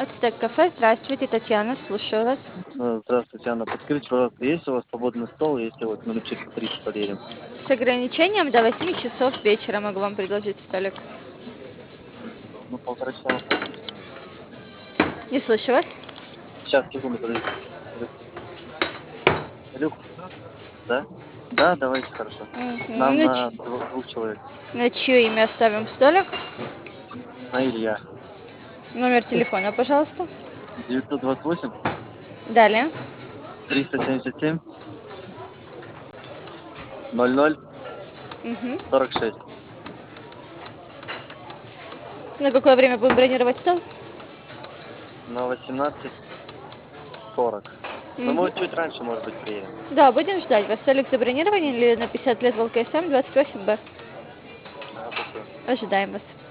Ацтек кафе, здравствуйте, Татьяна, слушаю вас. Здравствуйте, Анна. Подскажите, пожалуйста, есть у вас свободный стол, если вот минут через 30 подъедем? С ограничением до 8 часов вечера могу вам предложить столик. Ну, полтора часа. Не слышу вас. Сейчас, секунду, подождите. Илюх, да? Да, давайте, хорошо. Мгм. Нам На, на двух человек. на чье имя оставим столик? На Илья. Номер телефона, пожалуйста. 928 Далее. 377 00 Мгм. 46. На какое время будем бронировать стол? На 18:40. Ну, Мгм. мы чуть раньше, может быть, приедем. Да, будем ждать вас. Столик забронирован или на 50 лет в ЛКСМ 28Б. Ага, спасибо. Ожидаем вас.